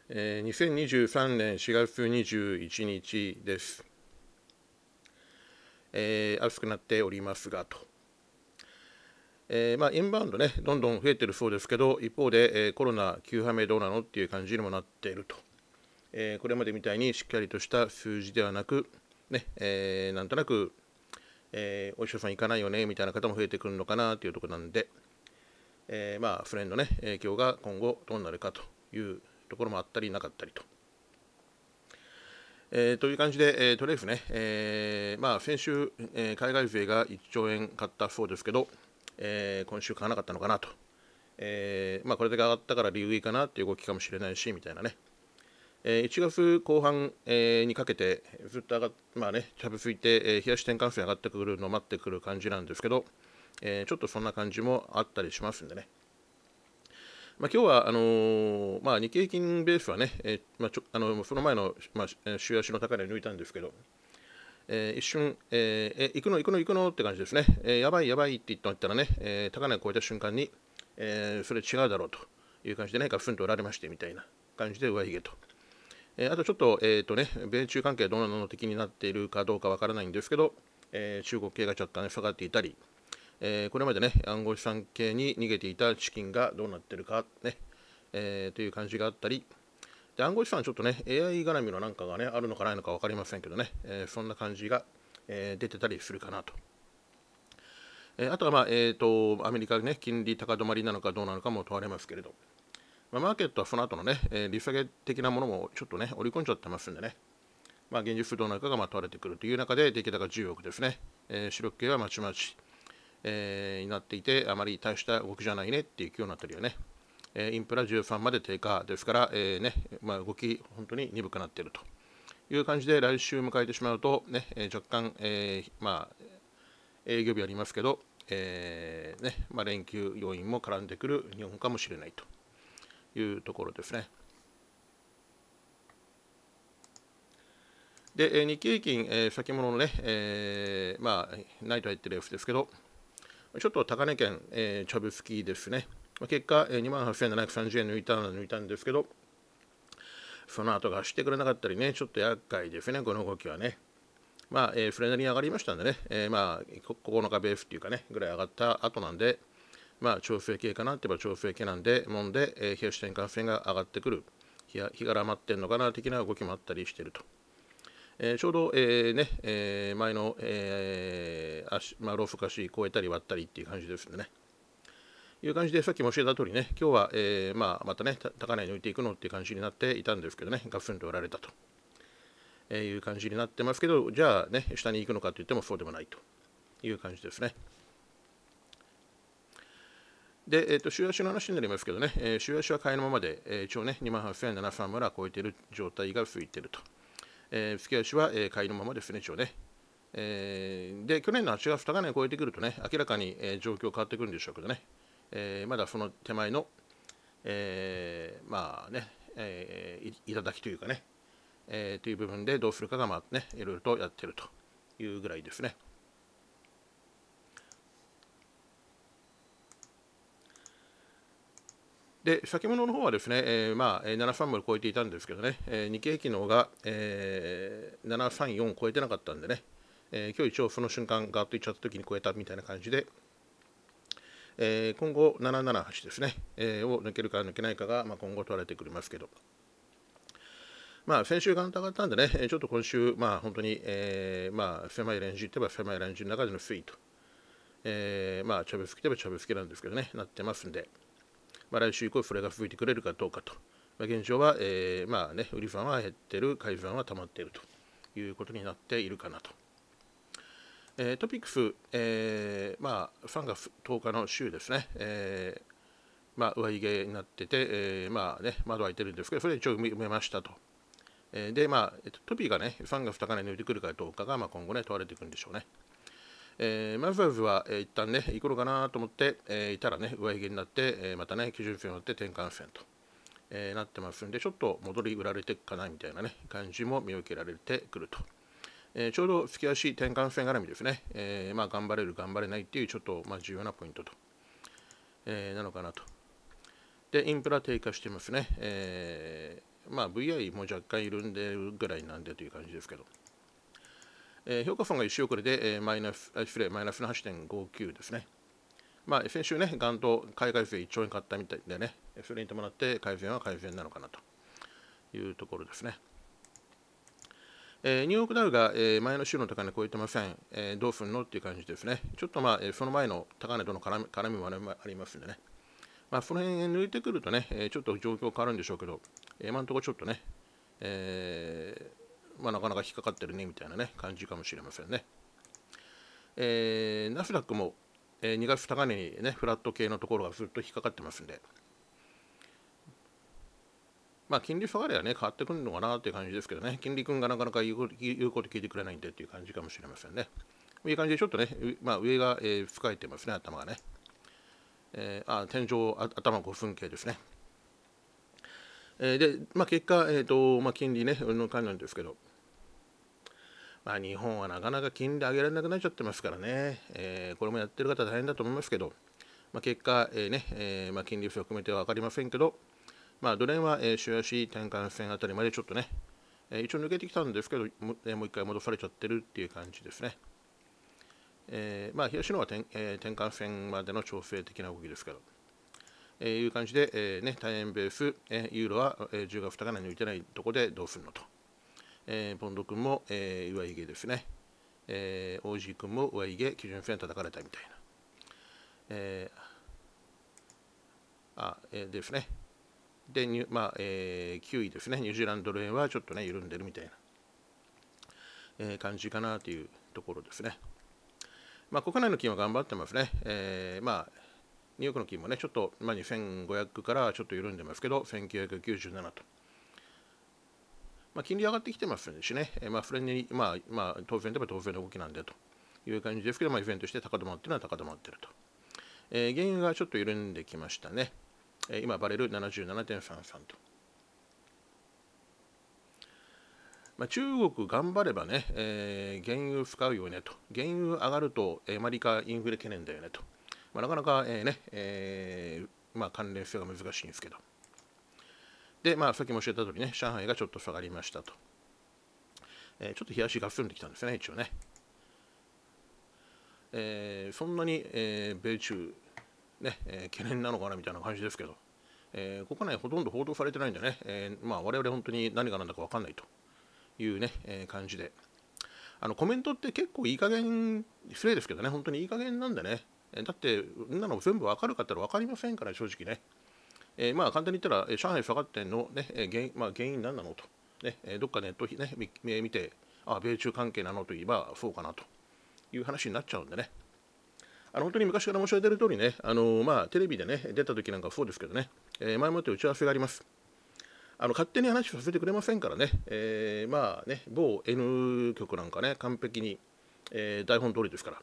2023年4月21日です。暑くなっておりますがと。インバウンドね、どんどん増えてるそうですけど、一方で、コロナ急波目どうなのっていう感じにもなっていると。これまでみたいにしっかりとした数字ではなく、ね、なんとなく、お医者さん行かないよねみたいな方も増えてくるのかなというところなんで、フレンドね、影響が今後どうなるかというところもあったりなかったりと。という感じで、とりあえずね、先週、海外勢が1兆円買ったそうですけど、今週買わなかったのかなと。これだけ上がったから利食いかなっていう動きかもしれないし、みたいなね。1月後半、にかけてずっと上がっ、チャブついて、冷やし転換線上がってくるのを待ってくる感じなんですけど、ちょっとそんな感じもあったりしますんでね。今日は日経平均ベースはね、その前の、週足の高値を抜いたんですけど、一瞬、行くの行くの行くのって感じですね。やばいやばいって言ったらね、高値を超えた瞬間に、それ違うだろうという感じでね、ガツンと売られましてみたいな感じで上髭と。あとちょっと、米中関係どうなの敵になっているかどうかわからないんですけど、中国系が若干下がっていたり、これまでね、暗号資産系に逃げていた資金がどうなっているかね、という感じがあったり、で暗号資産はちょっとね、AI 絡みのなんかがね、あるのかないのか分かりませんけどね、そんな感じが、出てたりするかなと。あとは、アメリカね、金利高止まりなのかどうなのかも問われますけれど、マーケットはその後のね、利下げ的なものもちょっとね、織り込んじゃってますんでね、現実どうなるかが問われてくるという中で、出来高10億ですね、主力系はまちまち、になっていて、あまり大した動きじゃないねっていう今日のあたりはね、インプラ13まで低下ですから、動き、本当に鈍くなっているという感じで、来週迎えてしまうと、ね、若干、営業日ありますけど、連休要因も絡んでくる日本かもしれないというところですね。で、日経平均、先物のね、ないと入ってるやつですけど、ちょっと高値圏、チャブスキーですね。結果、28,730円抜いたんですけど、その後が走ってくれなかったりね、ちょっと厄介ですね、この動きはね。フレなりに上がりましたんでね、9日ベースっていうかね、ぐらい上がった後なんで、調整系かなって言えば調整系なんで、もんで、冷やし転換線が上がってくる、日が余ってんのかな的な動きもあったりしていると。ちょうど、前の、ローソク足超えたり割ったりっていう感じですんでね。いう感じで、さっきも教えた通りね、今日は、またね、高値に抜いていくのっていう感じになっていたんですけどね、ガツンと売られたという感じになってますけど、じゃあね、下に行くのかといってもそうでもないという感じですね。で、週足の話になりますけどね、週足は買いのままで、一応ね、28,730まで超えている状態が続いていると。月足は、買いのままですね、一応ね。で、去年の8月高値を超えてくるとね、明らかに、状況変わってくるんでしょうけどね、まだその手前の、いただきというかね、という部分でどうするかが、いろいろとやっているというぐらいですね。で、先物の方はですね、730を超えていたんですけどね、日経平均の方が、734を超えてなかったんでね、今日一応その瞬間ガーッといっちゃった時に超えたみたいな感じで、今後778ですね、を抜けるか抜けないかが、今後問われてくりますけど、先週が上がったんでね、ちょっと今週、本当に、狭いレンジって言えば狭いレンジの中での推移と、チャブスキといえばチャブスキなんですけどね、なってますんで、来週以降それが続いてくれるかどうかと、現状は、売りファンは減ってる、買いファンは溜まっているということになっているかなと。トピックス、3月10日の週ですね、上髭になってて、窓開いてるんですけど、それ一応埋めましたと。で、トピがね、3月高値抜いてくるかどうかが、今後ね、問われていくんでしょうね。まずは、一旦ね、行くのかなと思って、いたらね、上髭になって、またね、基準線を乗って転換線と、なってますんで、ちょっと戻り売られていくかなみたいなね、感じも見受けられてくると。ちょうど月足転換線絡みですね、頑張れる、頑張れないっていうちょっと、重要なポイントと、なのかなと。で、インフラ低下してますね。 VI も若干緩んでるぐらいなんでという感じですけど、評価損が1週遅れで、マイナスの 8.59 ですね。先週ね、ガンと海外勢1兆円買ったみたいでね、それに伴って改善は改善なのかなというところですね。ニューヨークダウが、前の週の高値超えてません。どうすんのっていう感じですね。ちょっとその前の高値との絡みもありますんでね。その辺抜いてくるとね、ちょっと状況変わるんでしょうけど、今のところちょっとね、なかなか引っかかってるねみたいなね、感じかもしれませんね。ナスダックも、2月高値にね、フラット系のところがずっと引っかかってますんで、金利下がりはね、変わってくるのかなっていう感じですけどね、金利君がなかなか言うこと聞いてくれないんでっていう感じかもしれませんね。こういう感じでちょっとね、上が、深いてますね、頭がね。天井、頭5分形ですね。で、結果、金利ね、うんぬんかんぬんですけど、日本はなかなか金利上げられなくなっちゃってますからね、これもやってる方大変だと思いますけど、結果、金利差を含めては分かりませんけど、ドル円は、週足転換線あたりまでちょっとね、一応抜けてきたんですけど、もう一回戻されちゃってるっていう感じですね。日足のは転換線までの調整的な動きですけど、いう感じで、大円ベース、ユーロは、10月高値抜いてないところでどうするのと。ポンド君も、上髭ですね。OG 君も上髭、基準線叩かれたみたいな。ですね。で、9位ですね。ニュージーランドドル円はちょっとね、緩んでるみたいな、感じかなというところですね。国内の金は頑張ってますね。ニューヨークの金もね、ちょっと、2500からちょっと緩んでますけど、1997と。金利上がってきてますしね、それに、当然では当然の動きなんでという感じですけど、依然として高止まっているのは高止まっていると。原油がちょっと緩んできましたね。今、バレル 77.33 と。中国頑張ればね、原油使うよねと。原油上がると、アメリカインフレ懸念だよねと。なかなか、関連性が難しいんですけど。で、さっきも教えた通りね、上海がちょっと下がりましたと。ちょっと冷やしが進んできたんですね、一応ね。そんなに、米中、ね懸念なのかなみたいな感じですけど、国内ほとんど報道されてないんでね、我々本当に何が何だか分かんないというね、感じで。コメントって結構いい加減、失礼ですけどね、本当にいい加減なんでね。だって、そんなの全部分かるかって言ったら分かりませんから、正直ね。簡単に言ったら、上海下がってんの、ね原因何なのと、ね、どっかネットね、見て、米中関係なのと言えばそうかなという話になっちゃうんでね。本当に昔から申し上げている通りね、テレビでね、出た時なんかそうですけどね、前もって打ち合わせがあります。勝手に話させてくれませんからね、某 N 局なんかね、完璧に、台本通りですから。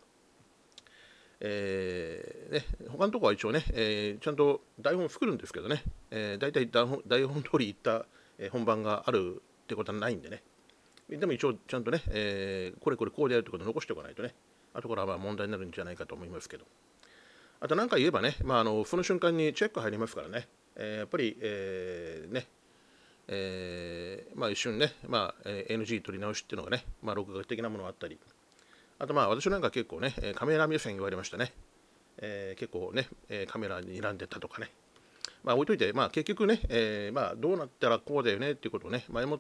他のところは一応ね、ちゃんと台本作るんですけどね、大体台本通り言った、本番があるってことはないんでね。でも一応ちゃんとね、これこうでやるってことを残しておかないとね、後から問題になるんじゃないかと思いますけど。あと何か言えばね、その瞬間にチェック入りますからね、やっぱり、一瞬ね、NG 取り直しっていうのがね、録画的なものがあったり、あと私なんか結構ね、カメラ目線言われましたね。結構ね、カメラに睨んでたとかね。置いといて、結局ね、どうなったらこうだよねっていうことをね、前もって、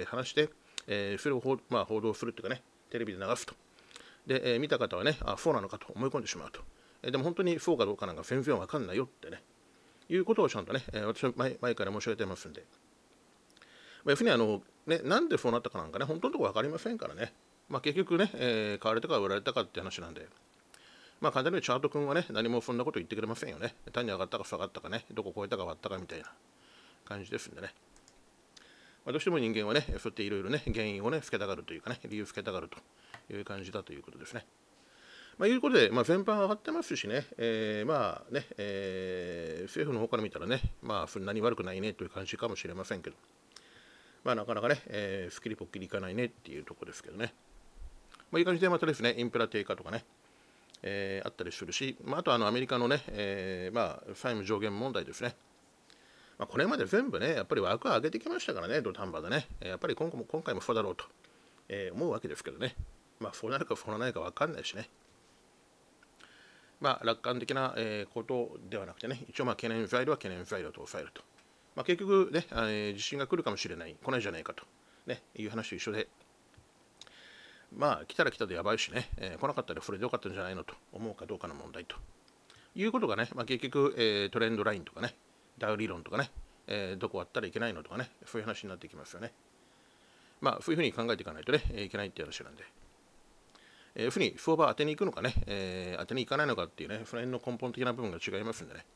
話して、それを報道するっていうかね、テレビで流すと。で、見た方はね、そうなのかと思い込んでしまうと。でも本当にそうかどうかなんか全然わかんないよってね、いうことをちゃんとね、私は前から申し上げてますんで。要するになんでそうなったかなんかね、本当のところ分かりませんからね。結局ね、買われたか売られたかって話なんで。簡単にチャート君はね、何もそんなこと言ってくれませんよね。単に上がったか下がったかね、どこ超えたか割ったかみたいな感じですんでね。どうしても人間はね、そうやっていろいろね、原因をね、つけたがるというかね、理由つけたがるという感じだということですね。いうことで、全般上がってますしね、政府の方から見たらね、そんなに悪くないねという感じかもしれませんけど、なかなかね、すっきりぽっきりいかないねっていうところですけどね。いい感じでまたですね、インフラ低下とかね、あったりするし、あとアメリカのね、債務上限問題ですね。 これまで全部ね、やっぱり枠を上げてきましたからね、土壇場でね。やっぱり今回もそうだろうと、思うわけですけどね。そうなるかそうならないか分かんないしね。楽観的な、ことではなくてね、一応懸念材料は懸念材料と抑えると。結局ね、地震が来るかもしれない、来ないじゃないかと、ね、いう話と一緒で、来たら来たでやばいしね、来なかったらそれでよかったんじゃないのと思うかどうかの問題ということがね、結局、トレンドラインとかね、ダウ理論とかね、どこ割ったらいけないのとかね、そういう話になってきますよね。そういうふうに考えていかないとね、いけないっていう話なんで。ふうに相場当てに行くのかね、当てに行かないのかっていうね、その辺の根本的な部分が違いますんでね。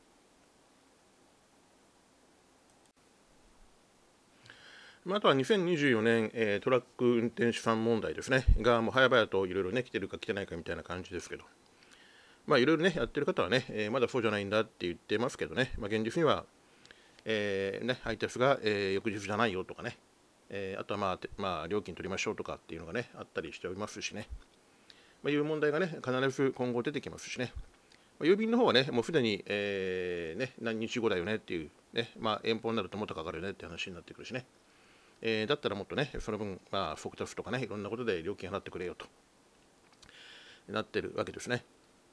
あとは2024年、トラック運転手さん問題ですね、がもう早々といろいろね、来てるか来てないかみたいな感じですけど、いろいろね、やってる方はね、まだそうじゃないんだって言ってますけどね、現実には、配達が、翌日じゃないよとかね、あとは料金取りましょうとかっていうのがね、あったりしておりますしね。いう問題がね、必ず今後出てきますしね。郵便の方はね、もうすでに、何日後だよねっていう、ね、遠方になるともっとかかるよねって話になってくるしね。だったらもっとね、その分、速達とかね、いろんなことで料金払ってくれよとなってるわけですね。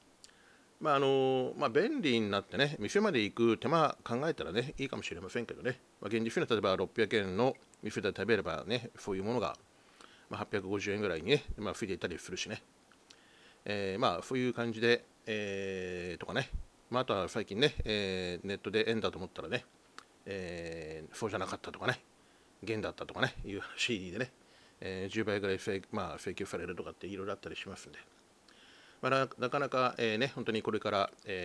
便利になってね、店まで行く手間考えたらね、いいかもしれませんけどね。現実に例えば600円の店で食べればね、そういうものが、850円ぐらいにね、ついていたりするしね。そういう感じで、とかね、あとは最近ね、ネットで円だと思ったらね、そうじゃなかったとかね、元だったとかね、いう話でね、10倍ぐらい請求されるとかっていろいろあったりしますんで、なかなか、本当にこれから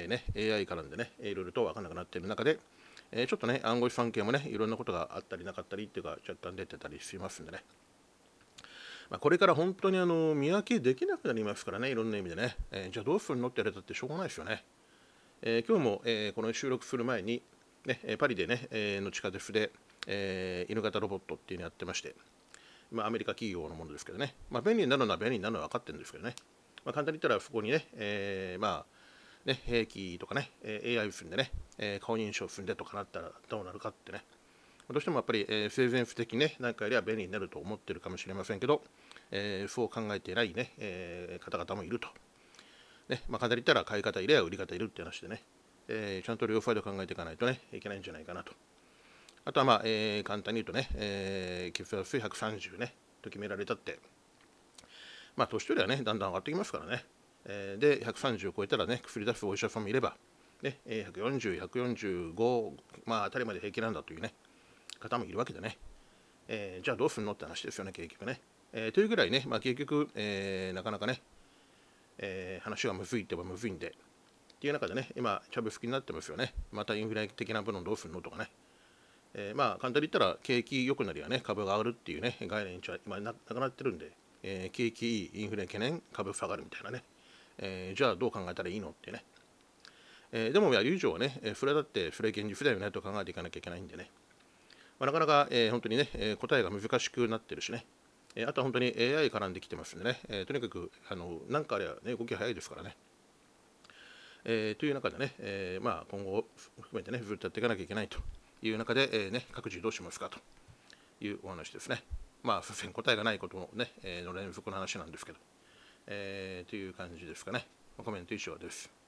、AI からでね、いろいろと分からなくなっている中で、ちょっとね、暗号資産系もね、いろんなことがあったりなかったりっていうか、若干出てたりしますんでね。これから本当に見分けできなくなりますからね、いろんな意味でね。じゃあどうするのって言われたってしょうがないですよね。今日も、この収録する前に、ね、パリでね、の地下鉄で、犬型ロボットっていうのやってまして、アメリカ企業のものですけどね、便利になるのは便利になるのは分かってるんですけどね、簡単に言ったらそこにね、兵器とかね、AI を積んでね、顔認証を積んでとかなったらどうなるかってね、どうしてもやっぱり、性善不的にね、何かよりは便利になると思ってるかもしれませんけど、そう考えていないね、方々もいると。簡単に言ったら買い方いれば売り方いるって話でね、ちゃんと両サイド考えていかないとね、いけないんじゃないかなと。あとは簡単に言うとね、血圧130ね、と決められたって、年寄りはね、だんだん上がってきますからね。で、130を超えたらね、薬出すお医者さんもいれば、ね、140、145、あたりまで平気なんだというね、方もいるわけでね、じゃあどうするのって話ですよね、結局ね。というぐらいね、結局、なかなかね、話がむずいって言えばむずいんで、っていう中でね、今、キャブ好きになってますよね。またインフレ的な部分どうするのとかね。簡単に言ったら、景気良くなりはね、株が上がるっていうね、概念は今なくなってるんで、景気いい、インフレ懸念、株下がるみたいなね。じゃあどう考えたらいいのってね。でも、やる以上はね、それだってそれ現実だよねと考えていかなきゃいけないんでね。なかなか、本当にね、答えが難しくなってるしね。あとは本当に AI 絡んできてますんでね、とにかくなんかあれば、ね、動き早いですからね。という中でね、今後含めてね、ずっとやっていかなきゃいけないという中で、各自どうしますかというお話ですね。所詮答えがないことのね、の連続の話なんですけど、という感じですかね。コメント以上です。